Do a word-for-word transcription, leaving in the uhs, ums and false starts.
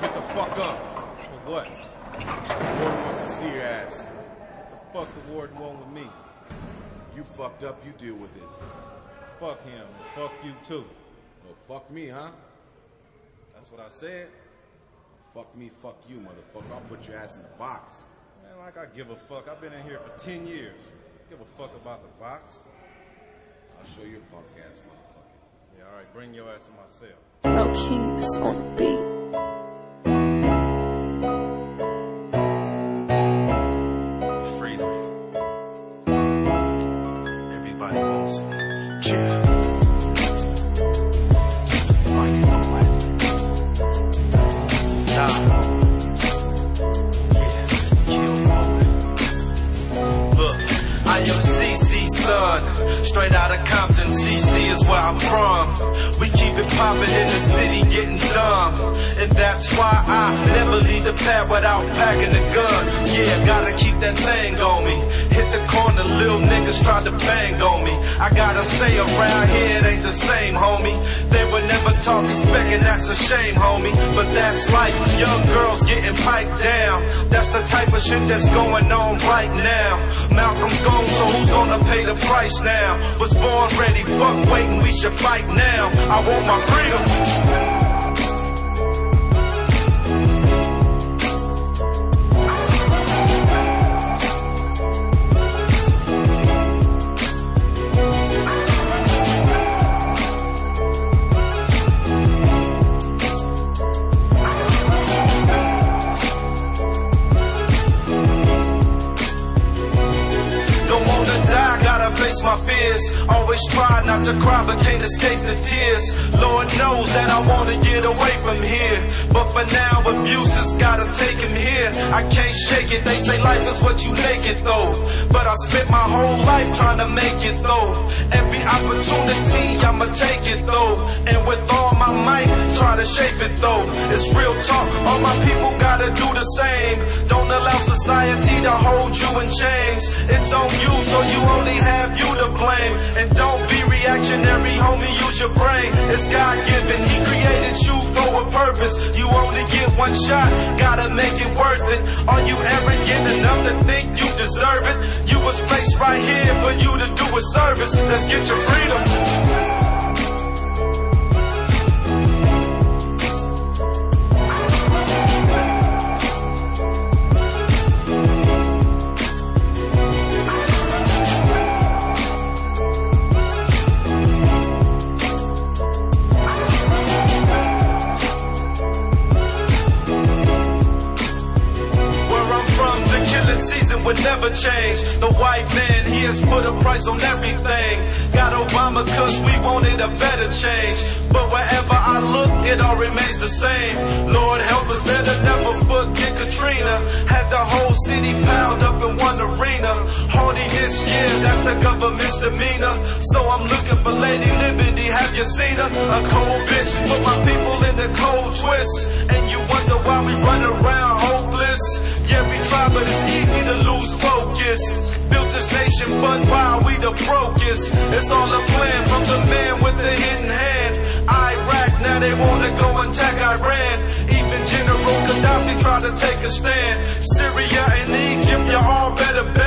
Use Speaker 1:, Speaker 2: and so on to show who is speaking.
Speaker 1: Get the fuck up. For what? The warden wants to see your ass.
Speaker 2: What the fuck the warden want with me?
Speaker 1: You fucked up, you deal with it.
Speaker 2: Fuck him, and fuck you too.
Speaker 1: Well, fuck me, huh?
Speaker 2: That's what I said.
Speaker 1: Fuck me, fuck you, motherfucker. I'll put your ass in the box.
Speaker 2: Man, like I give a fuck. I've been in here for ten years. Give a fuck about the box.
Speaker 1: I'll show your punk ass, motherfucker.
Speaker 2: Yeah, alright, bring your ass to my cell.
Speaker 3: No keys on the beat.
Speaker 4: Freedom. Everybody wants it. Chill. Oh, you know it. Nah. Yeah, kill for it. Look, I am C C son, straight out of Compton. C C is where I'm from. We keep it poppin' in the city, getting dumb. And that's why I never leave the pad without packing a gun. Yeah, gotta keep that thing on me. Hit the corner, little niggas try to bang on me. I gotta say around here it ain't the same, homie. They would never talk respect and that's a shame, homie. But that's life, young girls getting piped down. That's the type of shit that's going on right now. Malcolm's gone, so who's gonna pay the price now? Was born ready, fuck waiting, we should fight now. I want my freedom. My fears, always try not to cry but can't escape the tears. Lord knows that I wanna get away from here, but for now abuse has gotta take him here. I can't shake it, they say life is what you make it though, but I spent my whole life trying to make it though. Every opportunity I'ma take it though, and with all my might try to shape it though. It's real talk, all my people gotta do the same. Don't allow society to hold you in chains. It's on you, so you only have you to blame. And don't be reactionary, homie, use your brain. It's God-given, he created you for a purpose. You only get one shot, gotta make it worth it. Are you arrogant enough to think you deserve it? You was placed right here for you to do a service. Let's get your freedom. Would never change. The white man, he has put a price on everything. Got Obama cause we wanted a better change, but wherever I look it all remains the same. Lord help us, better never forget Katrina. Had the whole city piled up in one arena. Hardy this year, that's the government's demeanor. So I'm looking for Lady Liberty, have you seen her? A cold bitch, put my people in the cold twist. And you wonder why we run around hopeless. Yeah, we try, but it's easy to lose focus. Built this nation, but why we the brokest? It's all a plan from the man with the hidden hand. Iraq, now they wanna go attack Iran. Even General Gaddafi tried to take a stand. Syria and Egypt, you all better bet